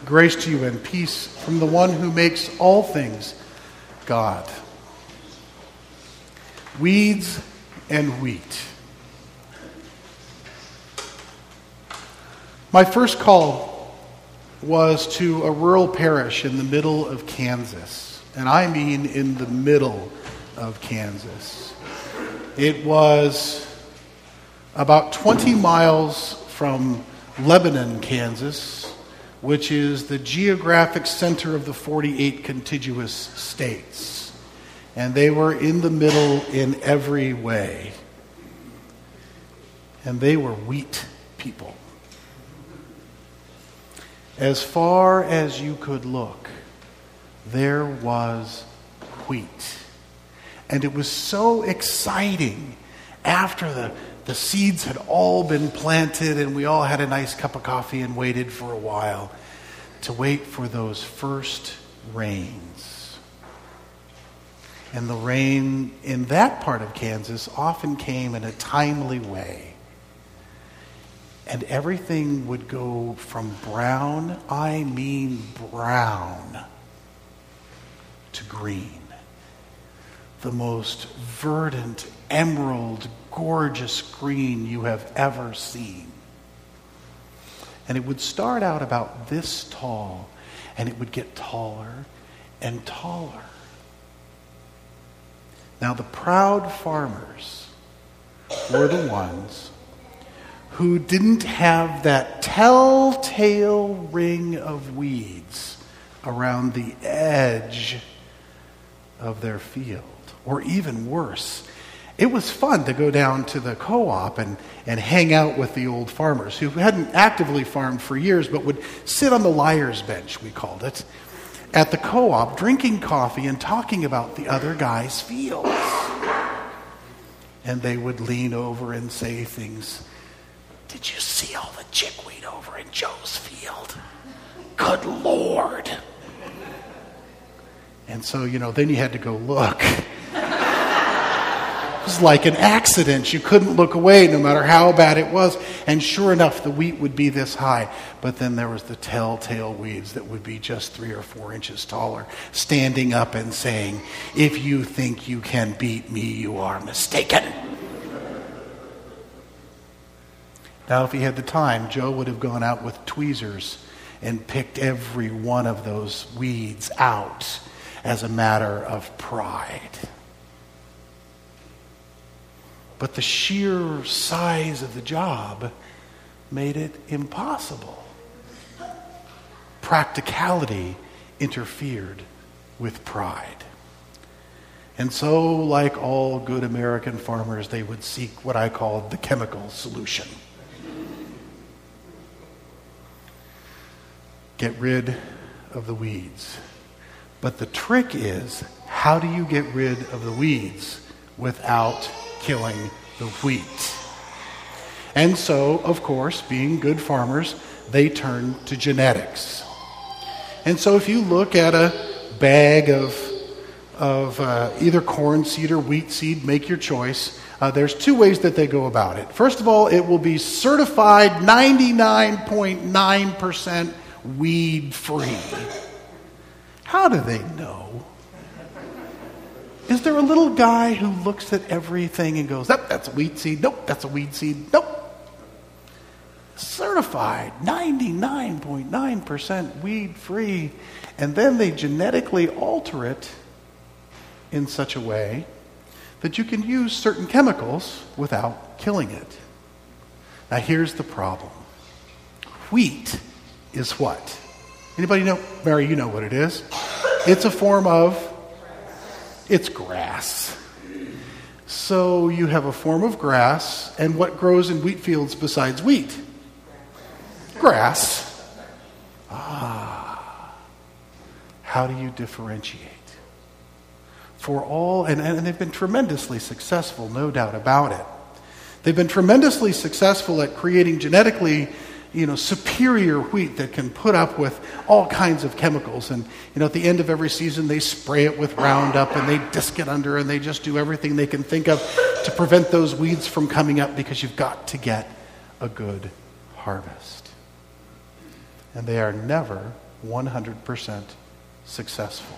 Grace to you and peace from the one who makes all things, God. Weeds and wheat. My first call was to a rural parish in the middle of Kansas. And I mean in the middle of Kansas. It was about 20 miles from Lebanon, Kansas, which is the geographic center of the 48 contiguous states. And they were in the middle in every way. And they were wheat people. As far as you could look, there was wheat. And it was so exciting after the seeds had all been planted and we all had a nice cup of coffee and waited for a while to wait for those first rains. And the rain in that part of Kansas often came in a timely way. And everything would go from brown, I mean brown, to green. The most verdant, emerald, gorgeous green you have ever seen. And it would start out about this tall, and it would get taller and taller. Now, the proud farmers were the ones who didn't have that telltale ring of weeds around the edge of their field. Or even worse, it was fun to go down to the co-op and hang out with the old farmers who hadn't actively farmed for years but would sit on the liar's bench, we called it, at the co-op drinking coffee and talking about the other guy's fields. And they would lean over and say things. Did you see all the chickweed over in Joe's field? Good Lord. And so, then you had to go look. It was like an accident. You couldn't look away no matter how bad it was. And sure enough, the wheat would be this high. But then there was the telltale weeds that would be just 3 or 4 inches taller, standing up and saying, if you think you can beat me, you are mistaken. Now, if he had the time, Joe would have gone out with tweezers and picked every one of those weeds out as a matter of pride. But the sheer size of the job made it impossible. Practicality interfered with pride. And so, like all good American farmers, they would seek what I called the chemical solution. Get rid of the weeds. But the trick is, how do you get rid of the weeds without killing the wheat? And so, of course, being good farmers, they turn to genetics. And so if you look at a bag of either corn seed or wheat seed, make your choice. There's 2 ways that they go about it. First of all, it will be certified 99.9% weed-free. How do they know? Is there a little guy who looks at everything and goes, nope, that's a wheat seed. Nope, that's a weed seed. Nope. Certified 99.9% weed-free. And then they genetically alter it in such a way that you can use certain chemicals without killing it. Now here's the problem. Wheat is what? Anybody know? Mary, you know what it is. It's a form of, it's grass. So you have a form of grass, and what grows in wheat fields besides wheat? Grass. How do you differentiate? For all, and they've been tremendously successful, no doubt about it. They've been tremendously successful at creating genetically superior wheat that can put up with all kinds of chemicals. And, at the end of every season, they spray it with Roundup and they disc it under and they just do everything they can think of to prevent those weeds from coming up, because you've got to get a good harvest. And they are never 100% successful.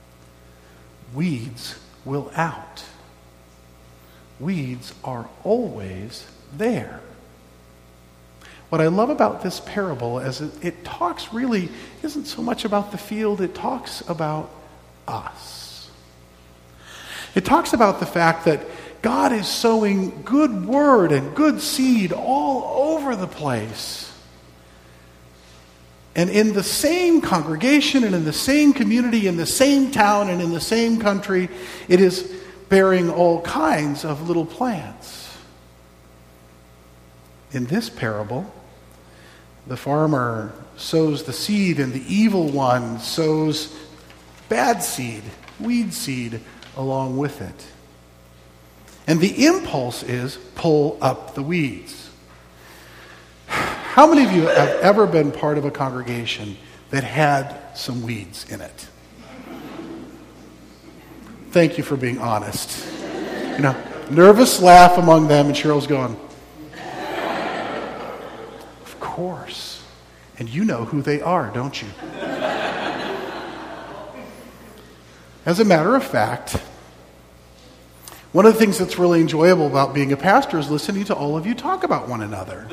Weeds will out. Weeds are always there. What I love about this parable is it talks really, isn't so much about the field, it talks about us. It talks about the fact that God is sowing good word and good seed all over the place. And in the same congregation and in the same community, in the same town and in the same country, it is bearing all kinds of little plants. In this parable, the farmer sows the seed and the evil one sows bad seed, weed seed, along with it. And the impulse is pull up the weeds. How many of you have ever been part of a congregation that had some weeds in it? Thank you for being honest. Nervous laugh among them, and Cheryl's going, of course. And you know who they are, don't you? As a matter of fact, one of the things that's really enjoyable about being a pastor is listening to all of you talk about one another.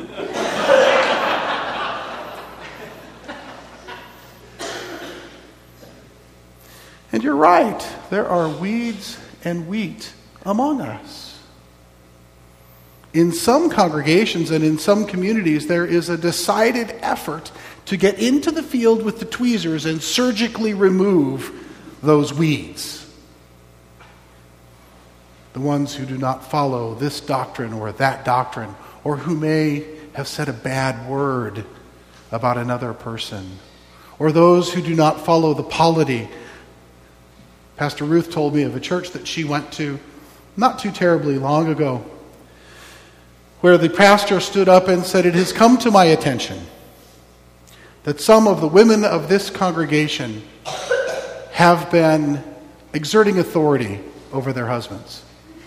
And you're right, there are weeds and wheat among us. In some congregations and in some communities, there is a decided effort to get into the field with the tweezers and surgically remove those weeds. The ones who do not follow this doctrine or that doctrine, or who may have said a bad word about another person, or those who do not follow the polity. Pastor Ruth told me of a church that she went to not too terribly long ago, where the pastor stood up and said, "It has come to my attention that some of the women of this congregation have been exerting authority over their husbands."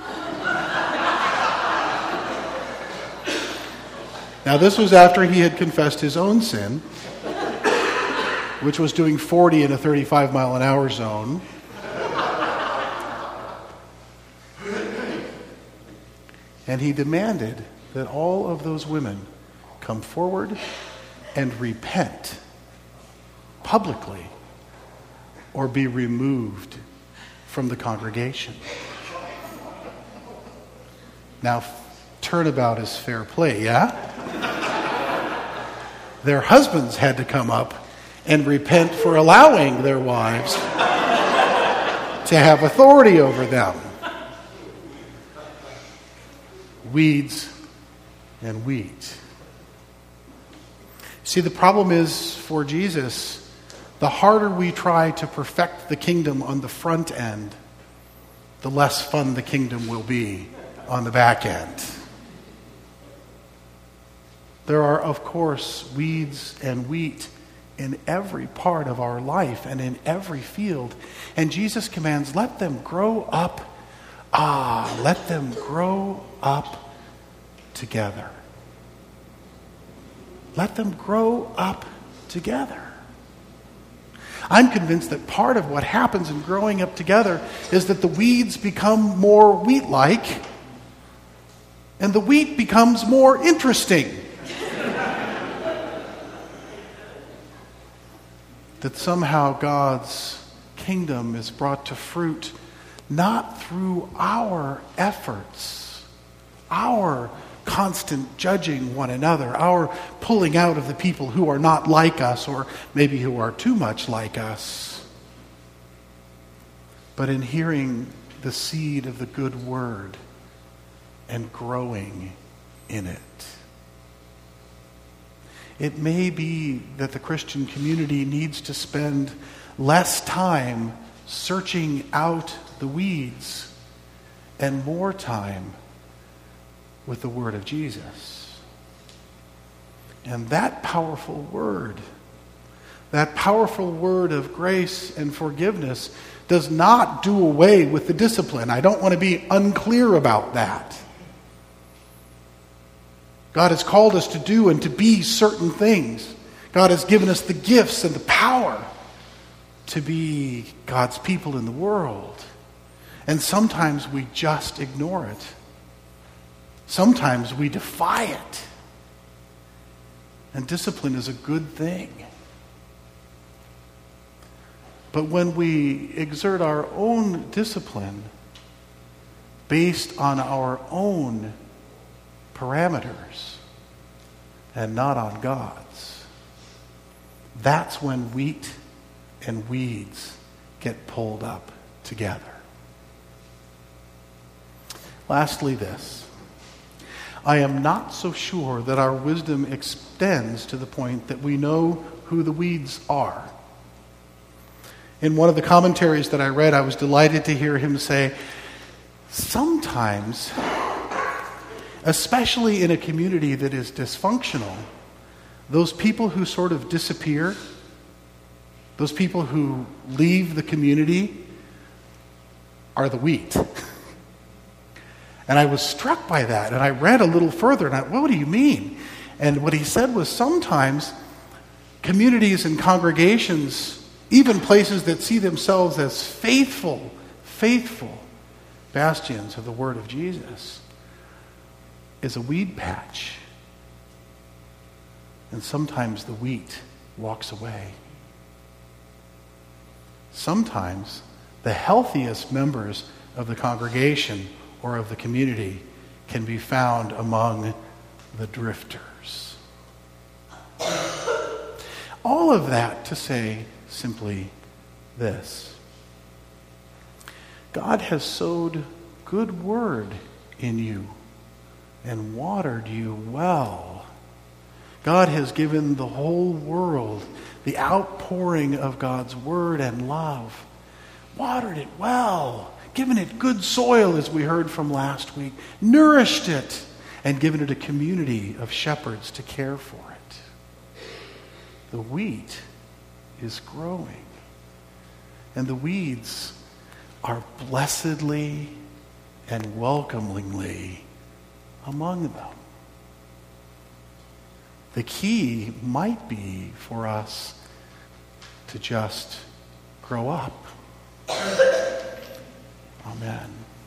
Now, this was after he had confessed his own sin, which was doing 40 in a 35-mile-an-hour zone. And he demanded that all of those women come forward and repent publicly or be removed from the congregation. Now, turnabout is fair play, yeah? Their husbands had to come up and repent for allowing their wives to have authority over them. Weeds and wheat. See, the problem is for Jesus, the harder we try to perfect the kingdom on the front end, the less fun the kingdom will be on the back end. There are, of course, weeds and wheat in every part of our life and in every field. And Jesus commands, let them grow up. Let them grow up together. Let them grow up together. I'm convinced that part of what happens in growing up together is that the weeds become more wheat-like and the wheat becomes more interesting. That somehow God's kingdom is brought to fruit not through our efforts, our constant judging one another, our pulling out of the people who are not like us or maybe who are too much like us, but in hearing the seed of the good word and growing in it. It may be that the Christian community needs to spend less time searching out the weeds and more time with the word of Jesus. And that powerful word of grace and forgiveness does not do away with the discipline. I don't want to be unclear about that. God has called us to do and to be certain things. God has given us the gifts and the power to be God's people in the world. And sometimes we just ignore it. Sometimes we defy it. And discipline is a good thing. But when we exert our own discipline based on our own parameters and not on God's, that's when wheat and weeds get pulled up together. Lastly, this. I am not so sure that our wisdom extends to the point that we know who the weeds are. In one of the commentaries that I read, I was delighted to hear him say, sometimes, especially in a community that is dysfunctional, those people who sort of disappear, those people who leave the community, are the wheat. And I was struck by that, and I read a little further, and I, what do you mean? And what he said was sometimes communities and congregations, even places that see themselves as faithful bastions of the word of Jesus, is a weed patch. And sometimes the wheat walks away. Sometimes the healthiest members of the congregation or of the community can be found among the drifters. All of that to say simply this. God has sowed good word in you and watered you well. God has given the whole world the outpouring of God's word and love. Watered it well. Given it good soil, as we heard from last week. Nourished it. And given it a community of shepherds to care for it. The wheat is growing. And the weeds are blessedly and welcomingly among them. The key might be for us to just grow up. Amen.